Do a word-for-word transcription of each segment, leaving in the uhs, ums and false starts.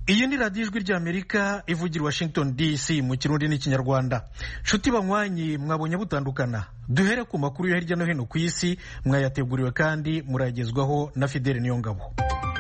iyi ni radiyo ijwi ry'Amerika ivugira Washington D C mu kirundi n'ikinyarwanda. Nshuti banywanyi, mwabonye butandukana. Duhere ku makuru yo hirya no hino ku isi, mwayateguriwe kandi muragezwaho na Fidele Niyongabo.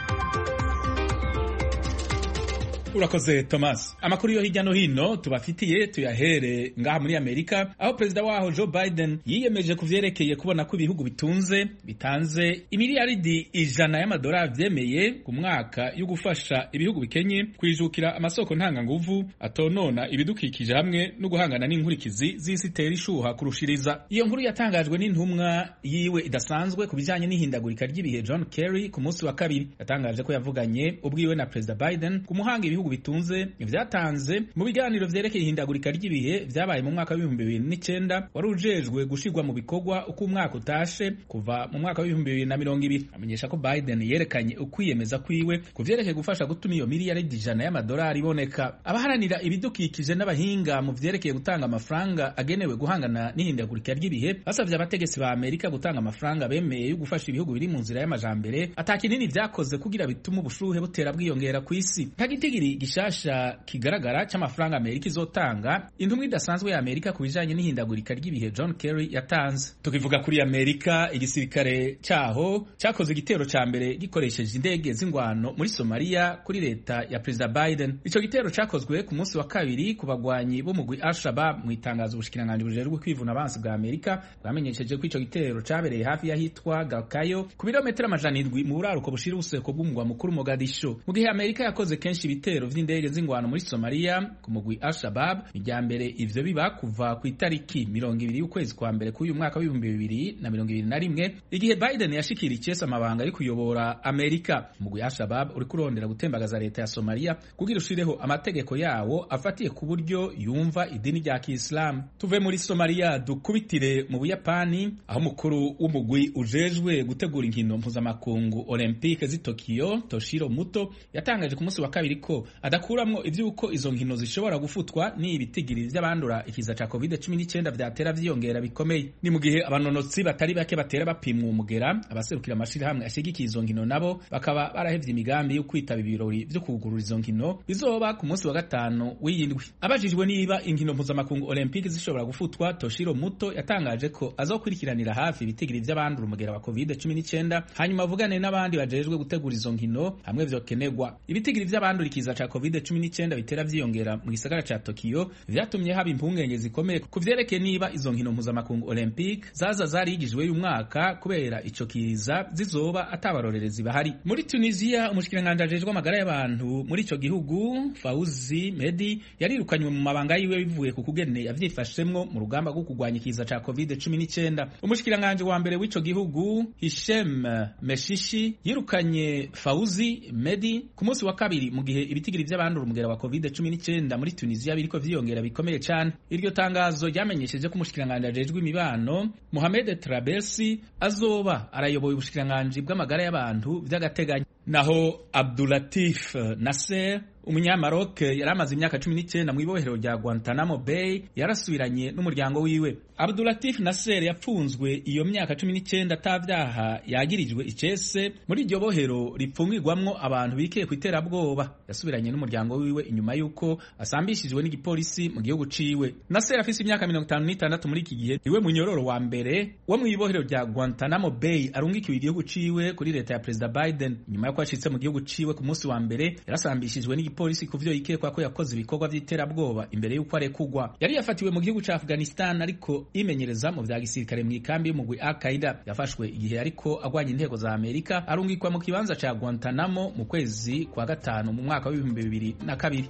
Urakoze Thomas. Amakuru yo hirya no hino tubafitiye tuyahere ngaha muri Amerika, aho perezida waho Joe Biden yiyemeje kuvyerekeye kubona ko ibihugu bitunze bitanze imiliyaridi ijana y'amadolari vyemeye ku mwaka yo gufasha ibihugu bikenye kwijukira amasoko ntanga nguvu atonona ibidukikije hamwe no guhangana n'inkurikizi z'isi tera ishuha kurushiriza. Iyo nkuru yatangajwe n'intumwa yiwe idasanzwe ku bijanye n'ihindagurika ry'ibihe John Kerry ku munsi wa kabiri. Yatangaje ko yavuganye ubwiwe na perezida Biden ku muhanga ibihugu bitunze vyatanze mu biganiro vyerekeye ihindagurika ry'ibihe vyabaye mu mwaka w'ibihumbi bibiri n'icenda, wari ujejwe gushirwa mu bikorwa uko umwaka utashe kuva mu mwaka w'ibihumbi bibiri na mirongo ibiri. Amenyesha ko Biden yerekanye ukwiyemeza kwiwe ku vyerekeye gufasha gutuma iyo miliyaridi ijana y'amadolari iboneka. Abaharanira ibidukikije n'abahinga mu vyerekeye gutanga amafaranga agenewe guhangana n'ihindagurika ry'ibihe basavye abategetsi ba Amerika gutanga amafaranga bemeye yo gufasha ibihugu biri mu nzira y'amajambere atakinini vyakoze kugira bituma ubushuhe butera bwiyongera ku isi. Tagitigiri gishasha kigaragara c'amafaranga Amerika izotanga, intumwa idasanzwe ya Amerika ku bijanye n'ihindagurika ry'ibihe John Kerry yatanze. Tukivuga kuri Amerika, igisirikare caho cakoze igitero ca mbere gikoresheje indege z'ingwano muri Somalia kuri leta ya Perezida Biden. Ico gitero cakozwe ku munsi wa kabiri ku bagwanyi bo mugwi Al-Shabaab. Mu itangazo ubushikiranganji bujejwe kwivuna abansi bwa Amerika bwamenyesheje ko ico gitero cabereye hafi y'ahitwa Galkayo ku birometero amajana indwi mu buraruko bushira ubuseko bw'umugwa mukuru Mogadisho. Mu gihe Amerika yakoze kenshi ibitero vy'indege z'ingwano muri Somalia ku mugwi Al-Shabaab, ijyambere ivyo biba kuva ku itariki mirongo ibiri y'ukwezi kwa mbere k'uyu mwaka w'ibihumbi bibiri na mirongo ibiri na rimwe, igihe Biden yashikira icesa amabanga yo kuyobora Amerika. Umugwi Al-Shabaab uri kurondera gutembagaza leta ya Somalia kugira ushireho amategeko yawo afatiye ku buryo yumva idini rya Kiislamu. Tuve muri Somalia dukubitire mu Buyapani, aho mukuru w'umugwi ujejwe gutegura inkino mpuzamakungu Olympique z'i Tokyo Toshiro Muto yatangaje ku munsi wa kabiri ko adakuramwo ivyuko izo nkino zishobora gufutwa ni ibitigiri vy'abandura ikiza ca covid cumi n'icenda vyatera vyiyongera bikomeye. Ni mu gihe abanonotsi batari bake batera bapimwa umugera, abaserukira amashirahamwe ashigikiye izo nkino nabo bakaba barahevye imigambi yo kwitaba ibirori vyo kugurura izo nkino bizoba ku munsi wa gatanu w'iyindwi. Abajijwe niba inkino mpuzamakungu Olympique zishobora gufutwa, Toshiro Muto yatangaje ko azokurikiranira hafi ibitigiri vy'abandura umugera wa covid cumi n'icenda, hanyuma avugane n'abandi bajejwe gutegura izo nkino hamwe vyokenegwa. Ibitigiri vy'abandura ikiza ca covid cumi n'icenda bitera vyiyongera mu gisagara ca Tokyo vyatumye haba impungenge zikomeye ku vyerekeye niba izo nkino mpuzamakungu Olympique zaza zarigijwe uyu mwaka kubera ico kiza zizoba atabarorerezi bahari. Muri Tunisia, umushikiranganji ajejwe amagara y'abantu muri ico gihugu Fauzi Medi yarirukanywe mu mabanga yiwe bivuye ku kugene yavyifashemwo mu rugamba rwo kugwanya ikiza ca covid cumi n'icenda. Umushikiranganji wa mbere w'ico gihugu Hichem Meshishi yirukanye Fauzi Medi ku munsi wa kabiri mu gihe ibitigiri vy'abandura umugera wa covid cumi n'icenda muri Tunisia biriko vyiyongera bikomeye cane. Iryo tangazo ryamenyesheje ko umushikiranganji ajejwe imibano Mohamed Trabelsi azoba arayoboye ubushikiranganji bw'amagara y'abantu vy'agateganyo. Naho Abdulatif Nasser, umunyamaroc yari amaze imyaka cumi n'icenda mu ibohero rya Guantanamo Bay, yarasubiranye n'umuryango wiwe. Abdulatif Nasser yapfunzwe iyo myaka cumi n'icenda atavyaha yagirijwe icese muri iryo bohero ripfungirwamwo abantu bikeye ku iterabwoba. Yasubiranye n'umuryango wiwe inyuma yuko asambishijwe n'igipolisi mu gihugu ciwe. Nasser afise imyaka mirongo itanu n'itandatu muri iki gihe, iwe munyororo wa mbere wo mu ibohero rya Guantanamo Bay arungikiwe igihugu ciwe kuri leta ya Perezida Biden. Nyuma yuko ashitse mu gihugu ciwe ku munsi wa mbere, yarasambishijwe n'igipolisi kuvyo yikekwa ko yakoze ibikorwa vy'iterabwoba imbere yuko arekugwa. Yari yafatiwe mu gihugu ca Afghanistan ariko imenyereza mu vya gisirikare mu ikambi y'umugwi Al-Qaeda. Yafashwe igihe ariko agwanya intego za Amerika, arungikwa mu kibanza ca Guantanamo mu kwezi kwa gatanu mu mwaka w'ibihumbi bibiri na kabiri.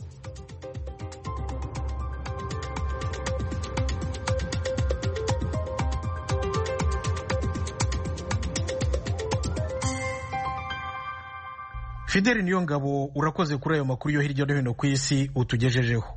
Fidele Niyongabo, urakoze kuri ayo makuru yo hirya no hino ku isi utugejejeho.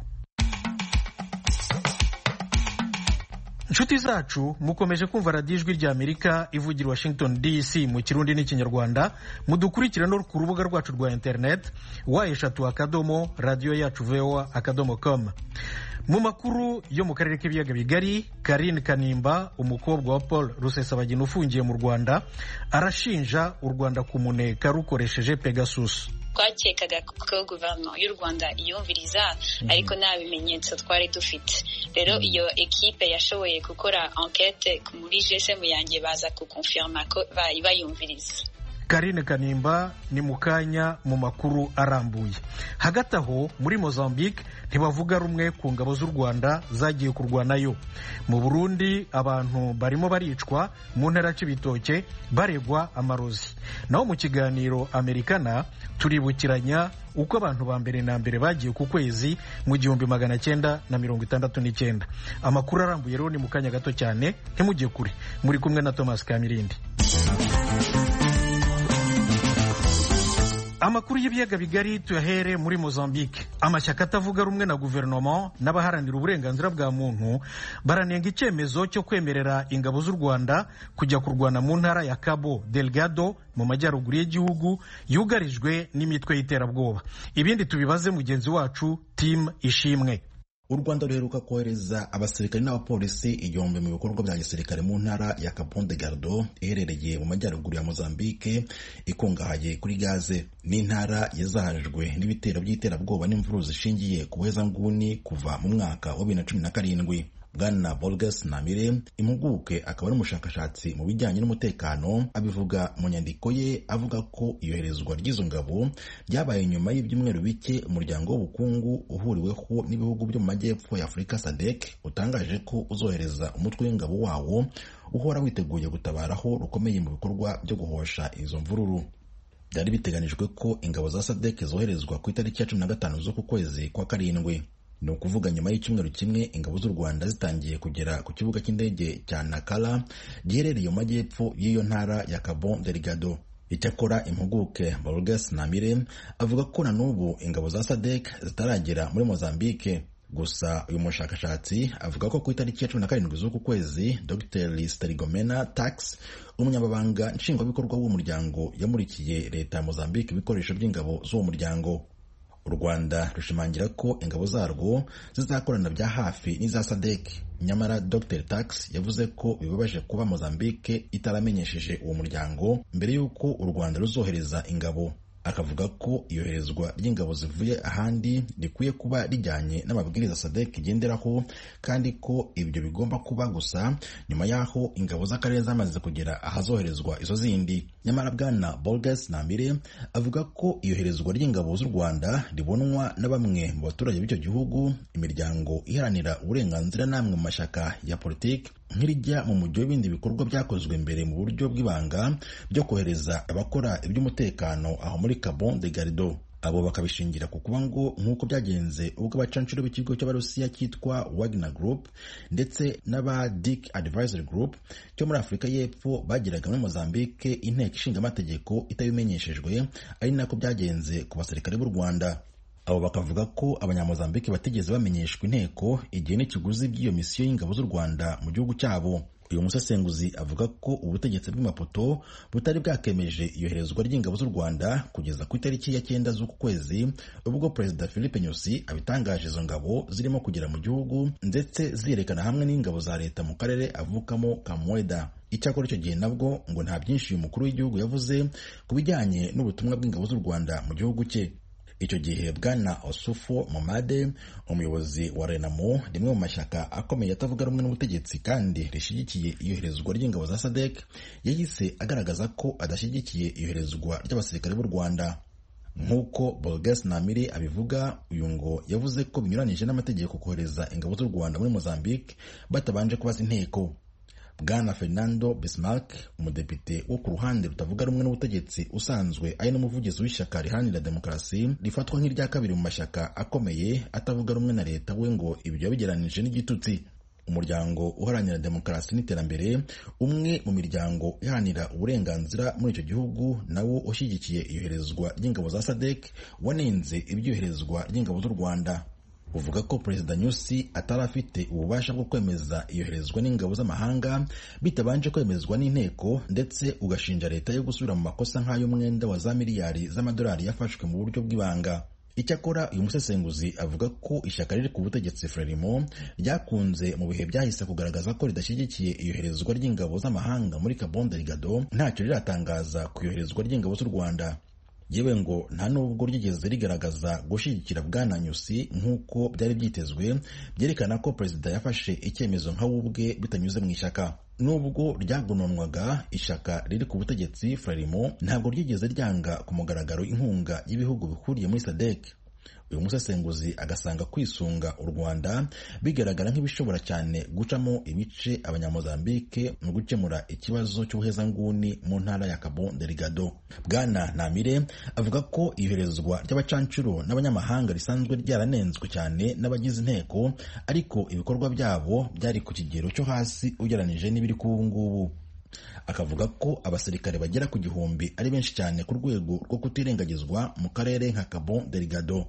Nshuti zacu, mukomeje kumva radiyo ijwi ry'Amerika ivugira Washington D C mu kirundi n'ikinyarwanda. Mudukurikira no ku rubuga rwacu rwa internet wa eshatu akadomo radio yacu voa akadomo com. mu makuru yo mu karere k'ibiyaga bigari, Karine Kanimba umukobwa wa Paul Rusesabagina ufungiye mu Rwanda arashinja u Rwanda kumuneka rukoresheje Pegasus. twakekaga ko guverinoma y'u Rwanda iyumviriza ariko nta bimenyetso twari dufite. Rero iyo ekipe yashoboye gukora enquête muri G S M yanjye baza kukonfirma ko bayumviriza. Karine Kanimba ni mukanya mu makuru arambuye. Hagati aho muri Mozambique ntibavuga rumwe ku ngabo z'u Rwanda zagiye kurwanayo. Mu Burundi abantu barimo baricwa mu ntara c'ibitoke baregwa amarozi. Naho mu kiganiro Amerikana turibukiranya uko abantu ba mbere na mbere bagiye ku kwezi mu gihumbi magana cyenda na mirongo itandatu n'icyenda. Amakuru arambuye rero ni mukanya gato cyane, ntimujye kure. Muri kumwe na Thomas Kamirindi. Amakuru y'ibiyaga bigari tuyahere muri Mozambique. Amashyaka atavuga rumwe na guverinoma n'abaharanira uburenganzira bwa muntu baranenga icyemezo cyo kwemerera ingabo z'u Rwanda kujya kurwana mu ntara ya Cabo Delgado mu majyaruguru y'igihugu yugarijwe n'imitwe y'iterabwoba. Ibindi tubibaze mugenzi wacu Tim Ishimwe. U Rwanda ruheruka kohereza abasirikari n'abapolisi igihumbi mu bikorwa bya gisirikare mu ntara ya Cabo Delgado iherereye mu majyaruguru ya Mozambique ikungahaye kuri gaze. Ni intara yazahajwe n'ibitero by'iterabwoba n'imvururu zishingiye ku buhezanguni kuva mu mwaka wa bibiri na cumi na karindwi. Bwana Borges Namire, impuguke akaba ari umushakashatsi mu bijyanye n'umutekano, abivuga mu nyandiko ye avuga ko iyoherezwa ry'izo ngabo ryabaye nyuma y'ibyumweru bike umuryango w'ubukungu uhuriweho n'ibihugu byo mu majyepfo ya Afurika S A D C utangaje ko uzohereza umutwe w'ingabo wawo uhora witeguye gutabaraho rukomeye mu bikorwa byo guhosha izo mvururu. Byari biteganijwe ko ingabo za S A D C zoherezwa ku itariki ya cumi na gatanu z'uku kwezi kwa karindwi. Ni ukuvuga nyuma y'icyumweru kimwe ingabo z'u Rwanda zitangiye kugera ku kibuga cy'indege cya Nakala giherereye mu majyepfo y'iyo ntara ya Cabo Delgado. Icyakora impuguke Borges Namire avuga ko na n'ubu ingabo za S A D C zitaragera muri Mozambique. Gusa uyu mushakashatsi avuga ko ku itariki ya cumi na karindwi z'uku kwezi Dr Sterigomena Tax, umunyamabanga nshingwabikorwa w'umuryango, yamurikiye leta ya Mozambique ibikoresho by'ingabo z'uwo muryango. U Rwanda rushimangira ko ingabo zarwo zizakorana bya hafi n'iza S A D C. Nyamara Dr Tax yavuze ko bibabaje kuba Mozambique itaramenyesheje uwo muryango mbere y'uko u Rwanda ruzohereza ingabo. Akavuga ko iyoherezwa ry'ingabo zivuye ahandi rikwiye kuba rijyanye n'amabwiriza S A D C igenderaho, kandi ko ibyo bigomba kuba gusa nyuma y'aho ingabo z'akarere zamaze kugera ahazoherezwa izo zindi. Nyamara Bwana Borges Namire avuga ko iyoherezwa ry'ingabo z'u Rwanda ribonwa na bamwe mu baturage b'icyo gihugu, imiryango iharanira uburenganzira n'amwe mu mashyaka ya politiki nk'irijya mu mujyi w'ibindi bikorwa byakozwe mbere mu buryo bw'ibanga byo kohereza abakora iby'umutekano aho muri Cabo Delgado. Abo bakabishingira ku kuba ngo nk'uko byagenze ubwo abacancuro b'ikigo cy'Abarusiya cyitwa Wagner Group ndetse n'aba Dick Advisory Group cyo muri Afurika y'Epfo bagiraga muri Mozambique inteko ishinga amategeko itabimenyeshejwe, ari nako byagenze ku basirikare b'u Rwanda. Abo bakavuga ko abanyamozambique batigeze bamenyeshwa inteko igihe n'ikiguzi by'iyo misiyo y'ingabo z'u Rwanda mu gihugu cyabo. Uyu musesenguzi avuga ko ubutegetsi bw'Imaputo butari bwakemeje iyoherezwa ry'ingabo z'u Rwanda kugeza ku itariki ya cyenda z'uku kwezi, ubwo Perezida Philippe Nyusi abitangaje izo ngabo zirimo kugera mu gihugu ndetse ziyerekana hamwe n'ingabo za leta mu karere avukamo ka Moeda. Icyakora icyo gihe nabwo ngo nta byinshi uyu mukuru w'igihugu yavuze ku bijyanye n'ubutumwa bw'ingabo z'u Rwanda mu gihugu cye. Icyo gihe Bwana Osufo Momade, umuyobozi wa Renamo, rimwe mu mashyaka akomeye atavuga rumwe n'ubutegetsi kandi rishyigikiye iyoherezwa ry'ingabo za S A D C, yahise agaragaza ko adashyigikiye iyoherezwa ry'abasirikare b'u Rwanda. Nk'uko Borges Namire abivuga, uyu ngo yavuze ko binyuranije n'amategeko kohereza ingabo z'u Rwanda muri Mozambique batabanje kubaza inteko. Bwana Fernando Bismarck, umudepite wo ku ruhande rutavuga rumwe n'ubutegetsi usanzwe ari n'umuvugizi w'ishyaka riharanira demokarasi rifatwa nk'irya kabiri mu mashyaka akomeye atavuga rumwe na leta, we ngo ibyo yabigeranije n'igitutsi. Umuryango uharanira demokarasi n'iterambere, umwe mu miryango iharanira uburenganzira muri icyo gihugu, nawo ushyigikiye iyoherezwa ry'ingabo za S A D C, wanenze ibyoherezwa ry'ingabo z'u Rwanda. Uvuga ko Perezida Nyusi atari afite ububasha bwo kwemeza iyoherezwa n'ingabo z'amahanga bitabanje kwemezwa n'inteko, ndetse ugashinja leta yo gusubira mu makosa nk'ay'umwenda wa za miliyari z'amadolari yafashwe mu buryo bw'ibanga. Icyakora uyu musesenguzi avuga ko ishyaka riri ku butegetsi Frelimo ryakunze mu bihe byahise kugaragaza ko ridashyigikiye iyoherezwa ry'ingabo z'amahanga muri Cabo Delgado, ntacyo riratangaza ku iyoherezwa ry'ingabo z'u Rwanda. Yewe ngo nta nubwo ryigeze rigaragaza gushyigikira Bwana Nyusi nk'uko byari byitezwe, byerekana ko perezida yafashe icyemezo nka ubwe bitanyuze mu ishyaka. Nubwo ryagononwaga, ishyaka riri ku butegetsi Frelimo ntabwo ryigeze ryanga ku mugaragaro inkunga y'ibihugu bihuriye muri S A D C. Uyu musesenguzi agasanga kwisunga u Rwanda bigaragara nk'ibishobora cyane gucamo ibice abanyamozambike mu gukemura ikibazo cy'ubuhezanguni mu ntara ya Cabo Delgado. Bwana Namire avuga ko iyoherezwa ry'abacancuro n'abanyamahanga risanzwe ryaranenzwe cyane n'abagize inteko, ariko ibikorwa byabo byari ku kigero cyo hasi ugereranije n'ibiri ku ubu ngubu. Akavuga ko abasirikare bagera ku gihumbi ari benshi cyane ku rwego rwo kutirengagizwa mu karere nka Cabo Delgado.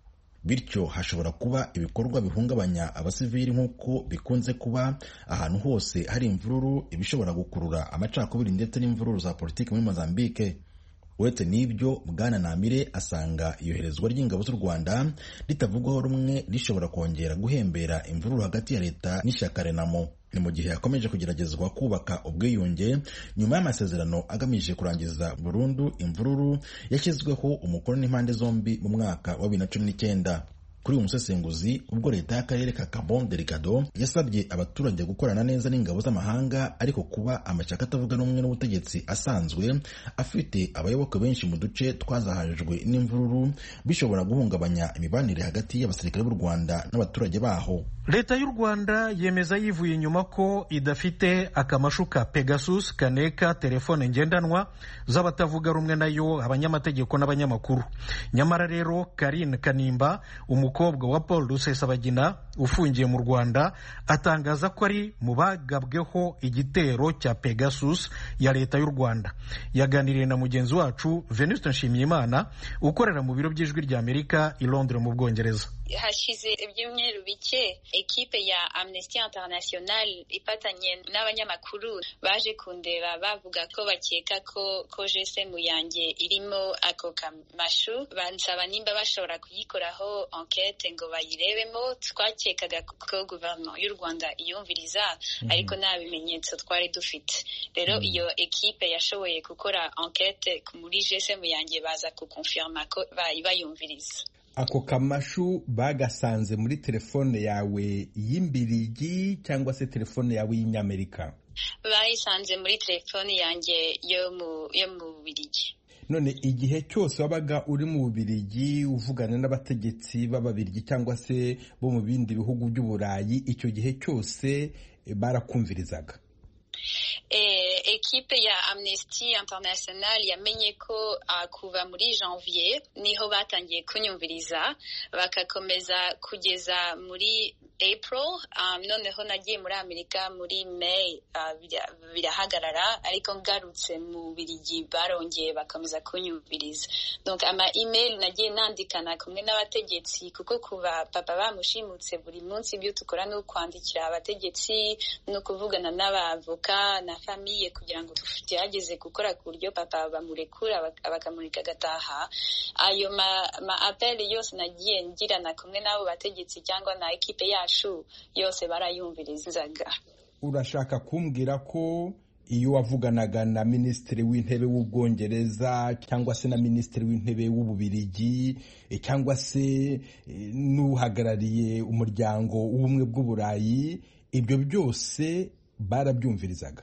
Bityo hashobora kuba ibikorwa bihungabanya abasivili nk'uko bikunze kuba ahantu hose hari imvururu, ibishobora gukurura amacakubiri ndetse n'imvururu za politiki muri Mozambique. Uretse n'ibyo, Bwana Namire asanga iyoherezwa ry'ingabo z'u Rwanda ritavugwaho rumwe rishobora kongera guhembera imvururu hagati ya leta n'ishyaka Renamo. Ni mu gihe yakomeje kugeragezwa kubaka ubwiyunge nyuma y'amasezerano agamije kurangiza burundu imvururu yashyizweho umukono n'impande zombi mu mwaka wa bibiri na cumi n'icyenda. Kuri uyu musesenguzi, ubwo leta y'akarere ka Cabo Delgado yasabye abaturage gukorana neza n'ingabo z'amahanga, ariko kuba amashyaka atavuga n'umwe n'ubutegetsi asanzwe afite abayoboke benshi mu duce twazahajwe n'imvururu bishobora guhungabanya imibanire hagati y'abasirikare b'u Rwanda n'abaturage baho. Leta y'u Rwanda yemeza yivuye inyuma ko idafite akamashu ka Pegasus kaneka telefone ngendanwa z'abatavuga rumwe nayo, abanyamategeko n'abanyamakuru. Nyamara rero Karine Kanimba, umukobwa wa Paul Rusesabagina ufungiye mu Rwanda, atangaza ko ari mu bagabweho igitero cya Pegasus ya leta y'u Rwanda. Yaganiriye na mugenzi wacu Venuste Nshimiyimana ukorera mu biro by'ijwi rya Amerika i Londres mu Bwongereza. Hashize ibyumweru bike ekipe ya Amnesty International ipatanye n'abanyamakuru baje kundeba bavuga ko bakeka ko ko G S M yanjye irimo ako kamashu. Bansaba nimba bashobora kuyikoraho enquête ngo bayirebemo. Twakekaga ko guverinoma y'u Rwanda iyumviriza, mm-hmm. ariko nta bimenyetso twari dufite. Rero mm-hmm. iyo ekipe yashoboye gukora enquête muri G S M yanjye baza kukonfirma ko bayumviriza. Ako kamashu bagasanze muri telefone yawe y'imbirigi cyangwa se telefone yawe y'Inyamerika? Bayisanze muri telefone yanjye yo mu yo mu Bubiligi. None igihe cyose wabaga uri mu Bubiligi uvugana n'abategetsi b'Ababiligi cyangwa se bo mu bindi bihugu by'Uburayi, icyo gihe cyose barakumvirizaga? Eh, ekipe ya Amnesty International yamenye ko uh, kuva muri janvier niho batangiye kunyumviriza, bakakomeza kugeza muri April. Um, noneho nagiye muri Amerika muri May, uh, birahagarara, ariko ngarutse mu Bubiligi barongeye bakomeza kunyumviriza. Donc ama email nagiye nandikana kumwe n'abategetsi, kuko kuva papa bamushimutse buri munsi ibyo tukora no kwandikira abategetsi no kuvugana n'abavoka na famille kugira ngo tugerageze gukora ku buryo papa bamurekura bakamurika gataha. Ayo ma, ma appel yose nagiye ngirana kumwe n'abo bategetsi cyangwa na ekipe yacu yose barayumvirizaga. Urashaka kumbwira ko iyo wavuganaga na Minisitiri w'Intebe w'Ubwongereza cyangwa se na Minisitiri w'Intebe w'Ububiligi cyangwa se n'uhagarariye umuryango w'ubumwe bw'Uburayi, ibyo byose barabyumvirizaga?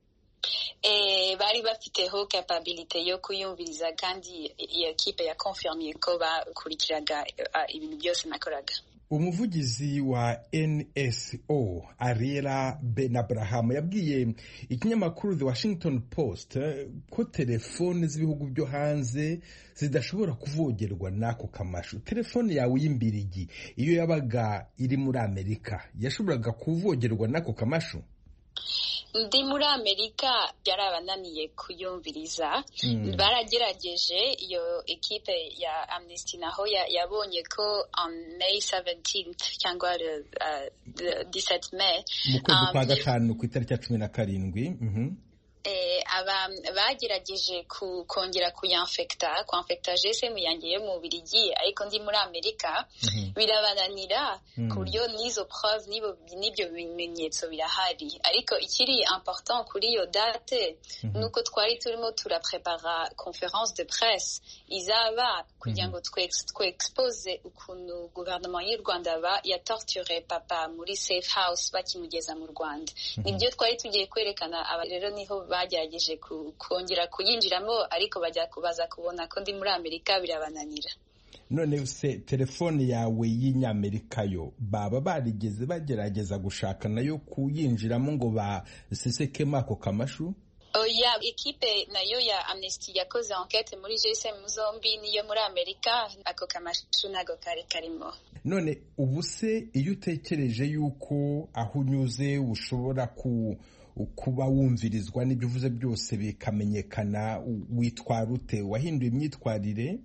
Eh, bari bafiteho capability yo kuyumviriza, kandi iyo ekipe ya confirmye ko bakurikiraga uh, ibintu byose nakoraga. Umuvugizi wa N S O Ariela Benabraham yabwiye ikinyamakuru The Washington Post ko telefone z'ibihugu byo hanze zidashobora kuvogerwa n'ako kamashu. Telefone yawe y'imbirigi iyo yabaga iri muri Amerika yashoboraga kuvogerwa n'ako kamashu? Ndi muri Amerika byarabananiye kuyumviriza. mm. Baragerageje, iyo ekipe ya Amnesty naho yabonye ko on May seventeenth cyangwa uh, dix-sept May mu kwezi kwa gatanu ku itariki ya cumi na karindwi, eh aba bagerageje kongera kuyanfekta kuanfekta G S M yanjye yo mu Bubiligi ariko ndi muri Amerika mm-hmm. birabananira mm-hmm. ku buryo n'izo preuve nibo nibyo bimenyetso birahari ariko ikiri important kuri iyo date mm-hmm. nuko twari turimo turaprepara conference de presse izaba kugira ngo twe expose ukuntu gouvernement y'u Rwanda ba ya torture papa muri safe house bakimugeza mu Rwanda mm-hmm. nibyo twari tugiye kwerekana rero niho bagerageje kongera kuyinjiramo ariko bajya kubaza kubona ko ndi muri Amerika birabananira. None se telefone yawe y'inyamerika yo baba barigeze bagerageza gushaka nayo kuyinjiramo ngo basesekemo ako kamashu? Oya, ekipe nayo ya Amnesty yakoze enquête muri G S M zombi niyo muri Amerika ako kamashu nago kari karimo. None ubu se iyo utekereje yuko aho unyuze ushobora ku kuba wumvirizwa n'ibyo uvuze byose bikamenyekana witwara ute wahinduye imyitwarire?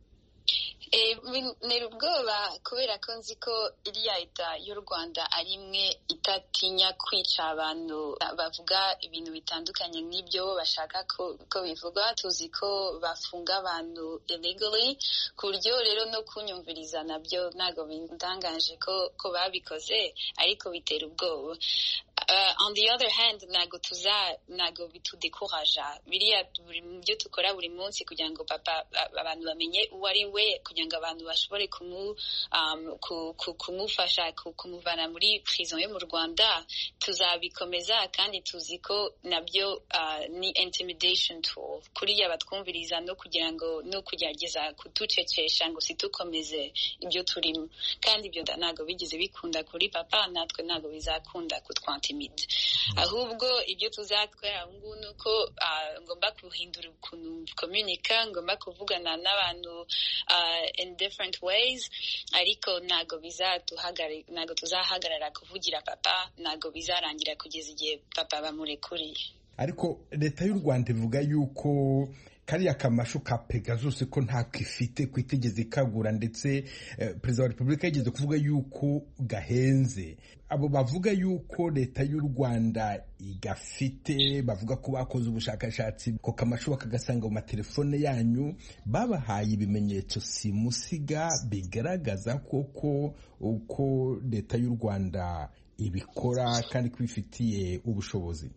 Eh, nero ubwoba kubera ko nzi ko iriya leta y'u Rwanda ari imwe itatinya kwica abantu bavuga ibintu bitandukanye n'ibyo bashaka ko, ko bivugwa. Tuzi ko bafunga abantu illegally ku buryo rero no kunyumviriza nabyo ntago bindangaje ko, ko babikoze ariko bitera ubwoba. Uh, on the other hand nago tuza nago bitudekuraja biriya byo tukora buri munsi kugira ngo papa abantu bamenye uwo ari we kugira ngo abantu bashobore kumu um, kumufasha kumuvana muri prison yo mu Rwanda tuzabikomeza kandi tuzi ko nabyo uh, ni intimidation tool kuri abatwumviriza no kugira ngo no kugerageza kutucecesha ngo situkomeze ibyo turimo kandi ibyo nago bigize bikunda kuri papa natwe nago bizakunda kutwantimida ahubwo ibyo tuzatwara ngo nuko uh, ngomba kuhindura ukuntu communica ngomba kuvugana n'abantu uh, in different ways ariko nago bizatuhagarara nago tuzahagarara kuvugira papa nago bizarangira kugeza igihe papa bamurekuriye. Ariko leta y'u Rwanda ivuga yuko kariya kamashu ka Pegasus ko nta kwifite kwitegeze kagura ndetse eh, Perezida wa Repubulika yigeze kuvuga yuko gahenze. Abo bavuga yuko leta y'u Rwanda igafite bavuga ko bakoze ubushakashatsi ko kamashu bakagasanga mu matelefone yanyu babahaye ibimenyetso simusiga bigaragaza koko uko leta y'u Rwanda ibikora kandi kwifitiye ubushobozi.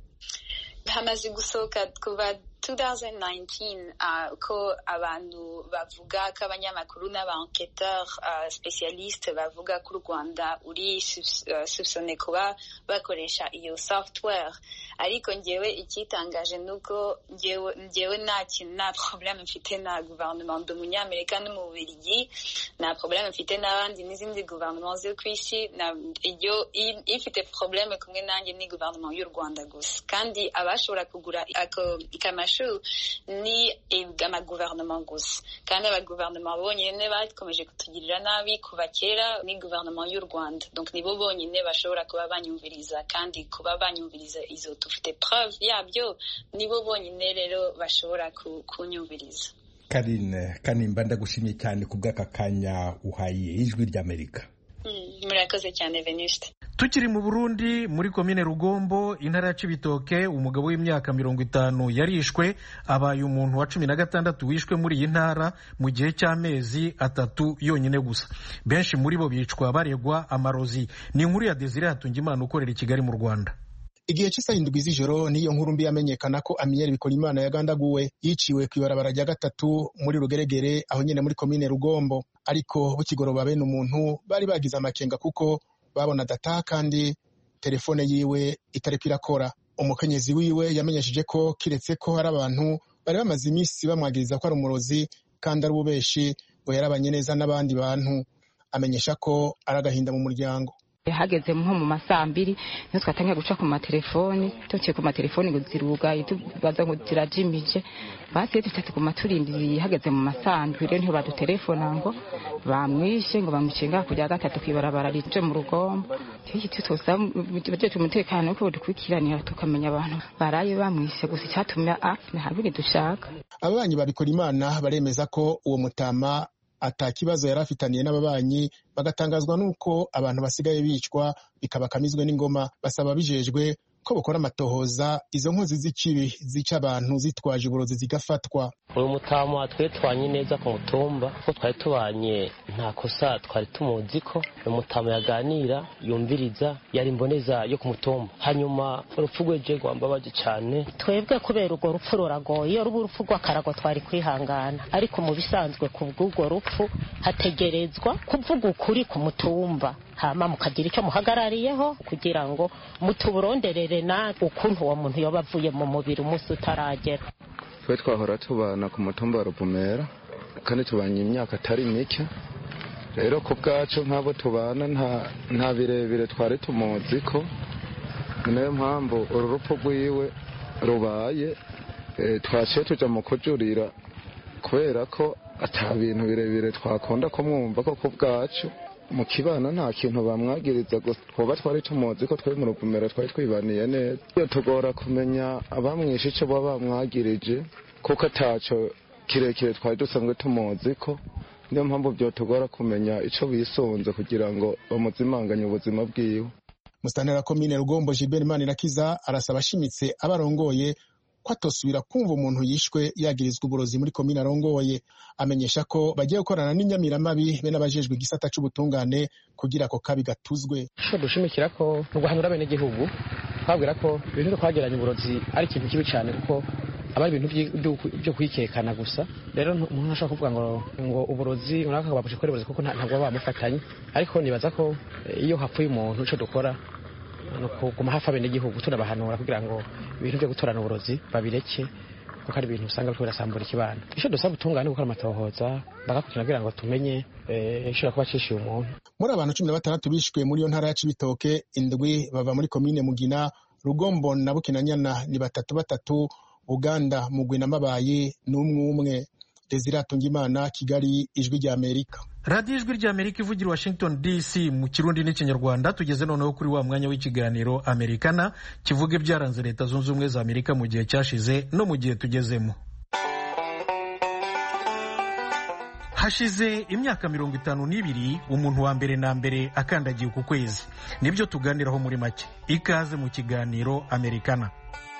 Hamaze gusohoka kuva twenty nineteen uh, ko abantu bavuga ko abanyamakuru n'aba-enquêteur uh, spécialiste bavuga ko u Rwanda uri soupçonné uh, kuba bakoresha iyo software ariko ngewe ikitangaje nuko ngewe ngewe nta kintu nta problème mfite na gouvernement d'umunyamerika no mu Bubiligi nta problème mfite n'abandi n'izindi gouvernement zo kw'isi iyo ifite problème kumwe nanjye ni gouvernement y'u Rwanda gusa kandi abashobora kugura ako kamashu ni amagouvernement gusa kandi abagouvernement bonyine bakomeje kutugirira nabi kuva kera ni gouvernement y'u Rwanda donc nibo bonyine bashobora kuba banyumviriza kandi kuba banyumviriza izo tufite preuve yabyo nibo bonyine rero bashobora kunyumviriza. Karine Kanimba ndagushimye cyane kubw'aka kanya uhaye ijwi ry'Amerika. Murakoze cyane Venuste. Tukiri mu Burundi muri komine Rugombo intara ya Cibitoke umugabo w'imyaka mirongo itanu yarishwe abaye umuntu wa cumi na gatandatu wishwe muri iyi ntara mu gihe cy'amezi atatu yonyine gusa. Benshi muri bo bicwa baregwa amarozi. Ni inkuru ya Desire Hatungimana ukorera i Kigali mu Rwanda. Igihe cy'isa indwi z'ijoro niyo nkuru mbi yamenyekana ko Amiel Bikorimana yagandaguwe yiciwe kw'ibarabara rya gatatu muri Rugeregere aho nyene muri komine Rugombo ariko bukigoroba bene umuntu bari bagize amakenga kuko babona data kandi telefone yiwe itariko irakora. Umukenyezi wiwe yamenyesheje ko kiretse ko hari abantu bari bamaze iminsi bamwagiriza ko ari umurozi kandi ari ububeshi ngo yarabanye neza n'abandi bantu. Amenyesha ko ari agahinda mu muryango. Hageze nko mu masambiri niyo twatangiye guca ku matelefoni tuciye ku matelefoni ngo zirugaye tubaza ngo zirajimije basi tutatu ku maturindiriye hageze mu masambiri rero ntiyo badutelefona ngo bamwishe ngo bamucinga kujya gatatu kwibarabara rije mu Rugombo iki tutosa baje umutekano ko dukwikiranira tukamenya abantu baraye bamwishe gusa cyatumye afi ntabiri dushaka. Ababanyi babikora Imana baremeza ko uwo mutama atakibazo yarafitaniye n'ababanyi bagatangazwa nuko abantu basigaye bicwa bikabakamizwe n'ingoma. Basaba bijejwe ko bokora amatohoza izo nkozi z'ikibi zica abantu zitwaje uburozi zigafatwa. uyu mutamu twetwanye neza ku mutumba ko twari tubanye nta kosa twari tumuzi ko uyu mutamu yaganira yumviriza yari imboneza yo ku mutumba. Hanyuma urupfu rweje rwambabaje cyane twebwe kubera urwo rupfu ruragoye iyo ruba urupfu rw'akarago twari kwihangana, ariko mu bisanzwe ku bw'urwo rupfu hategerezwa kuvuga ukuri ku mutumba, hama mukagira icyo muhagarariyeho kugira ngo mutuburonderere na ukuntu uwo muntu yoba avuye mu mubiri umunsi utaragera. twe twahora tubana ku mutumba wa Ruvumera kandi tubanye imyaka atari mike, rero ku bwacu nk'abo tubana nta nta birebire twari tumuzi ko, niyo mpamvu uru rupfu rwiwe rubaye twaciye tuja mu kujurira kubera ko ata bintu birebire twakunda kumwumva ko ku bwacu mu kibano nta kintu bamwagiriza gusa twoba twari tumuzi ko twe mu Ruvumera twari twibaniye neza. iyo tugora kumenya abamwishe icyo baba bamwagirije kuko ataco kirekire twari dusanzwe tumuzi ko, niyo mpamvu byo tugora kumenya ico bisunze kugira ngo bamuzimanganye ubuzima bwiwe. Musitanteri komine Rugombo Gilbert Manirakiza arasaba ashimitse abarongoye ko atosubira kumva umuntu yishwe yagirizwa uburozi muri komine arongoye. Amenyesha ko bagiye gukorana n'inyamiramabi be n'abajejwe igisata c'ubutungane kugira ako kabi gatuzwe. Sho dushimikira ko guhanura bene gihugu twabwira ko ibintu twageranye uburozi ari ikintu kibi cyane kuko abari ibintu byo kwikekana gusa. Rero umuntu ashaka kuvuga ngo ngo uburozi unaka babuje kore uburozi kuko ntabwo bamufatanye, ariko nibaza ko iyo hapfuye umuntu ico dukora no kuguma hafa bene gihugu tunabahanura kugira ngo ibintu byo gutorana uburozi babireke kuko ari ibintu usanga biko birasambura ikibano. Ico dusaba utungane gukora amatohoza bagakurikirana kugira ngo tumenye ishobora kuba cishiye umuntu. Muri abantu cumi na batandatu bishwe muri yo ntara ya Cibitoke, indwi bava muri komine Mugina, Rugombo na Bukinanyana ni batatu batatu, Uganda Mugwi na Mabayi n'umwe umwe. Desire Atungimana, Kigali, Ijwi rya Amerika. Radio Ijwi rya Amerika ivugira Washington D C mu Kirundi n'Ikinyarwanda. Tugeze noneho kuri wa mwanya w'ikiganiro Amerikana kivuga ibyaranze Leta Zunze Ubumwe za Amerika mu gihe cyashize no mu gihe tugezemo. Hashize imyaka mirongo itanu n'ibiri umuntu wa mbere na mbere akandagiye ku kwezi. Nibyo tuganiraho muri make. Ikaze mu kiganiro Amerikana.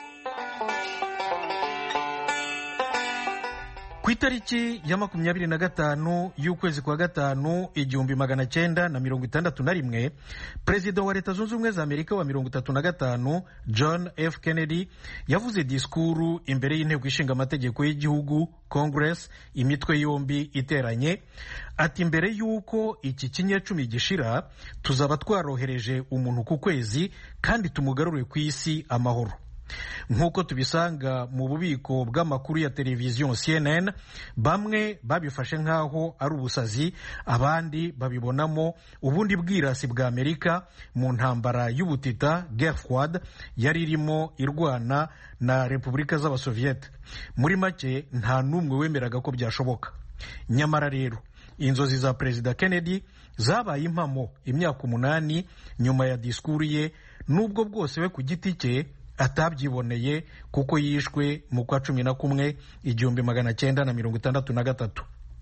Ku itariki ya makumyabiri na gatanu y'ukwezi kwa gatanu igihumbi magana cyenda na mirongo itandatu na rimwe, Perezida wa Leta Zunze Ubumwe za Amerika wa mirongo itatu na gatanu John F Kennedy yavuze disikuru imbere y'inteko ishinga amategeko y'igihugu Congress, imitwe yombi iteranye, ati mbere y'uko iki kinyecumi gishira tuzaba twarohereje umuntu ku kwezi kandi tumugarure ku isi amahoro. Nk'uko tubisanga mu bubiko bw'amakuru ya televiziyo C N N, bamwe babifashe nk'aho ari ubusazi, abandi babibonamo ubundi bwirasi bwa Amerika mu ntambara y'ubutita Guerre Froide yari irimo irwana na Repubulika z'Abasoviete. Muri make nta n'umwe wemeraga ko byashoboka. Nyamara rero inzozi za Perezida Kennedy zabaye impamo imyaka umunani nyuma ya disikuru ye, nubwo bwose we ku giti cye atabyiboneye kuko yishwe mu kwa cumi na kumwe igihumbi magana cyenda na mirongo itandatu na gatatu.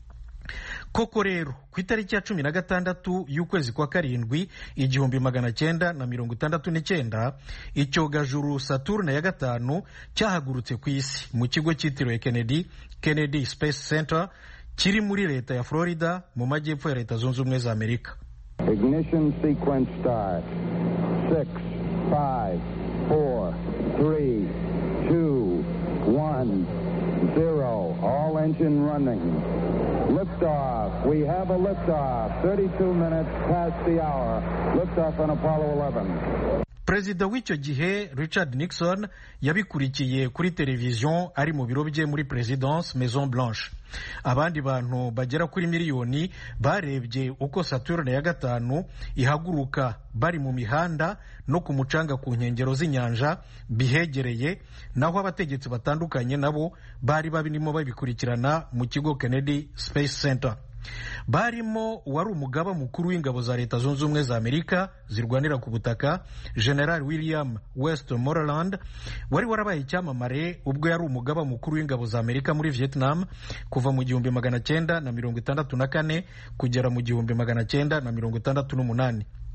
Koko rero ku itariki ya cumi na gatandatu y'ukwezi kwa karindwi igihumbi magana cyenda na mirongo itandatu n'icyenda, icyogajuru Saturne ya gatanu cyahagurutse ku isi mu kigo cyitiriwe Kennedy Kennedy Space Center kiri muri leta ya Florida mu majyepfo ya Leta Zunze Ubumwe za Amerika. Ignition sequence start. six, five, four, three, two, one, zero. All engine running. Liftoff. We have a liftoff. thirty-two minutes past the hour. Liftoff on Apollo eleven. Perezida w'icyo gihe Richard Nixon yabikurikiye kuri televiziyo ari mu biro bye muri Presidence Maison Blanche. Abandi bantu bagera kuri miliyoni barebye uko Saturne ya gatanu ihaguruka bari mu mihanda no ku mucanga ku nkengero z'inyanja bihegereye, naho abategetsi batandukanye nabo bari babinimo babikurikirana mu kigo Kennedy Space Center. Barimo wari umugaba mukuru w'ingabo za Leta Zunze Ubumwe za Amerika zirwanira ku butaka General William Westmoreland, wari warabaye icyamamare ubwo yari umugaba mukuru w'ingabo za Amerika muri Vietnam kuva mu gihumbi magana cyenda na mirongo itandatu na kane kugera mu gihumbi magana cyenda na mirongo itandatu n'umunani.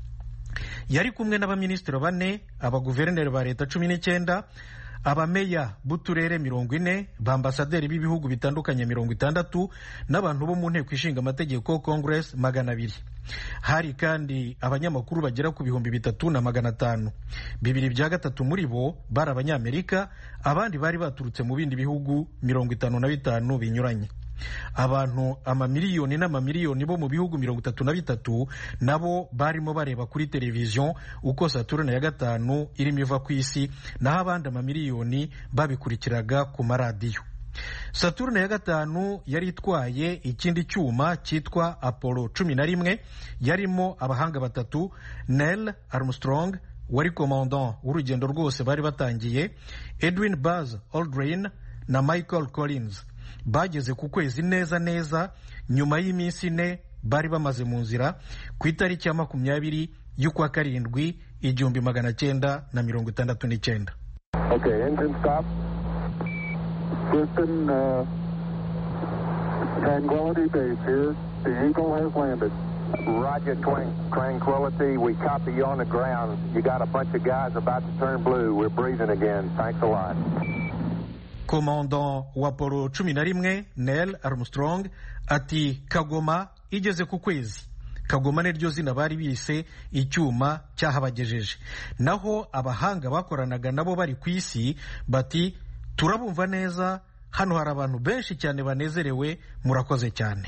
yari kumwe n'abaminisitiri bane, abaguverineri ba leta cumi n'icyenda, abameya b'uturere mirongo ine, bambasaderi b'ibihugu bitandukanye mirongo itandatu, n'abantu bo mu nteko ishinga amategeko Congress magana abiri. Hari kandi abanyamakuru bagera ku bihumbi bitatu na magana atanu. Bibiri bya gatatu muri bo bari abanyamerika, abandi bari baturutse mu bindi bihugu mirongo itanu na bitanu binyuranye. Abantu amamiliyoni n'amamiliyoni bo mu bihugu mirongo itatu na bitatu nabo barimo bareba kuri televiziyo uko Saturne ya gatanu irimo iva ku isi, naho abandi amamiliyoni babikurikiraga ku maradiyo. Saturne ya gatanu yari itwaye ikindi cyuma cyitwa Apollo cumi na rimwe, yarimo abahanga batatu, Neil Armstrong wari commandant w'urugendo rwose bari batangiye, Edwin Buzz Aldrin na Michael Collins. Bageze ku kwezi neza neza nyuma y'iminsi ine bari bamaze mu nzira ku itariki ya makumyabiri y'ukwa karindwi igihumbi magana cyenda na mirongo itandatu n'icyenda. Okay, engine stop. Houston, uh, Tranquility Base here. The Eagle has landed. Roger, Tranquility. We copy you on the ground. You got a bunch of guys about to turn blue. We're breathing again. Thanks a lot. Commandant wa Apollo cumi na rimwe Neil Armstrong ati Kagoma igeze ku kwezi. Kagoma niryo zina bari bise icyuma cyahabagejeje. Naho abahanga bakoranaga nabo bari ku isi bati turabumva neza, hano hari abantu benshi cyane banezerewe, murakoze cyane.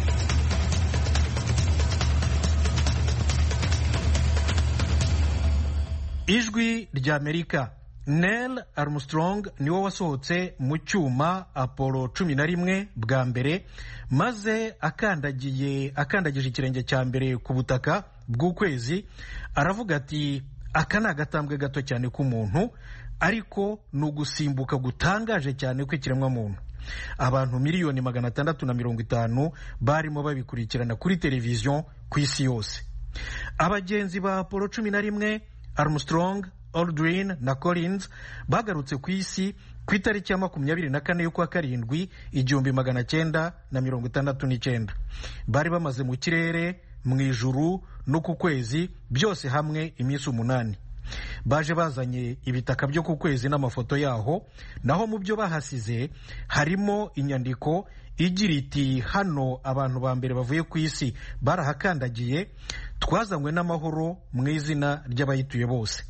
Ijwi rya Amerika. Neil Armstrong niwe wasohotse mu cyuma Apollo cumi na rimwe bwa mbere, maze akandagiye akandagije ikirenge cya mbere ku butaka bw'ukwezi, aravuga ati aka ni agatambwe gato cyane k'umuntu, ariko ni ugusimbuka gutangaje cyane kw'ikiremwa muntu. Abantu miliyoni magana atandatu na mirongo itanu barimo babikurikirana kuri televiziyo ku isi yose. Abagenzi ba Apollo cumi na rimwe, Armstrong, Aldrin na Collins, bagarutse ku isi ku itariki ya makumyabiri na kane y'ukwa karindwi igihumbi magana cyenda na mirongo itandatu n'icyenda. Bari bamaze mu kirere, mu ijuru no ku kwezi, byose hamwe iminsi umunani. Baje bazanye ibitaka byo ku kwezi n'amafoto yaho, naho mu byo bahasize harimo inyandiko igira iti hano abantu ba mbere bavuye ku isi barahakandagiye, twazanywe n'amahoro mu izina ry'abayituye bose.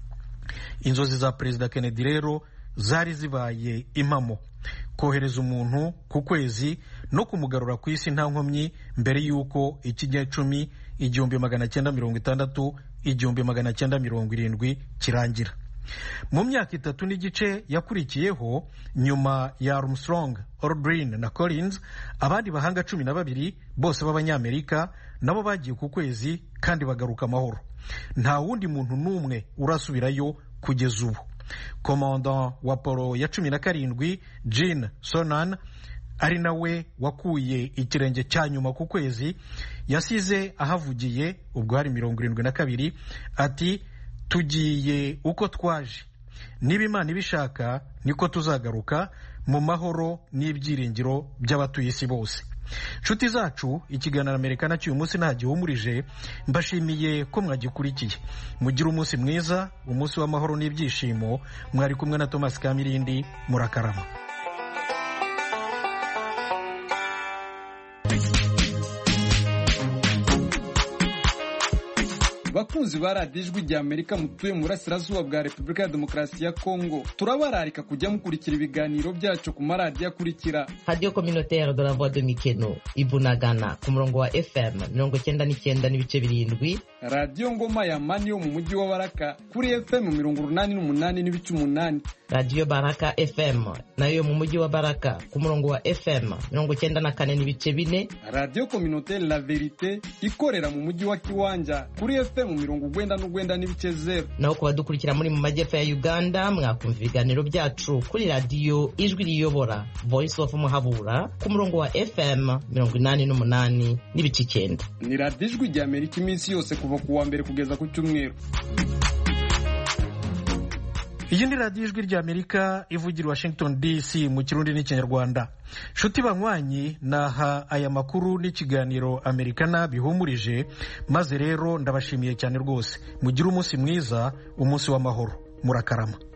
Inzozi za Perezida Kennedy rero zari zibaye impamo, kohereza umuntu ku kwezi no kumugarura ku isi nta nkomyi mbere y'uko ikinyacumi igihumbi magana cyenda mirongo itandatu igihumbi magana cyenda mirongo irindwi kirangira. Mu myaka itatu n'igice yakurikiyeho nyuma ya Armstrong, Aldrin na Collins, abandi bahanga cumi na babiri bose b'abanyamerika nabo bagiye ku kwezi kandi bagaruka amahoro. Nta wundi muntu n'umwe urasubirayo kugeza ubu. Commandant wa Apollo ya cumi na karindwi Gene Cernan, ari nawe wakuye ikirenge cya nyuma ku kwezi, yasize ahavugiye ubwo hari mirongo irindwi na kabiri ati tugiye uko twaje, niba Imana ibishaka niko tuzagaruka mu mahoro n'ibyiringiro by'abatuye isi bose. Nshuti zacu, ikiganiro Amerikana cy'uyu munsi nta gihumurije, mbashimiye ko mwagikurikiye. Mugire umunsi mwiza, umunsi w'amahoro n'ibyishimo. Mwari kumwe na Thomas Kamirindi, murakarama. Bakunzi ba radiyo ijwi rya Amerika mutuye mu burasirazuba bwa Repubulika ya Demokarasi ya Kongo, turabararika kujya mukurikira ibiganiro byacu ku maradiyo akurikira: Radio Communautaire de la Voix de Mikeno Ibunagana ku murongo wa F M mirongo cyenda n'icyenda n'ibice birindwi, Radio Ngoma ya Mani yo mu mujyi wa Baraka kuri F M mirongo urunani n'umunani n'ibice umunani, Radio Baraka F M nayo mu mujyi wa Baraka ku murongo wa F M mirongo cyenda na kane n'ibice bine, Radio Communautaire La Verite ikorera mu mujyi wa Kiwanja kuri F M mirongo ugwenda n'ugwenda n'ibice zero. Naho kubadukurikira muri mu majyepfo ya Uganda, mwakumva ibiganiro byacu kuri Radio Ijwi Riyobora Voice of Muhabura ku murongo wa F M mirongo inani n'umunani n'ibice icyenda. Ni Radio Ijwi rya Amerika iminsi yose kuva ku wa mbere kugeza ku cyumweru. iyi ni radiyo ijwi ry'Amerika ivugira Washington D C mu kirundi n'ikinyarwanda. Nshuti banywanyi, naha aya makuru n'ikiganiro Amerikana bihumurije, maze rero ndabashimiye cyane rwose. Mugire umunsi mwiza, umunsi w'amahoro. Murakarama.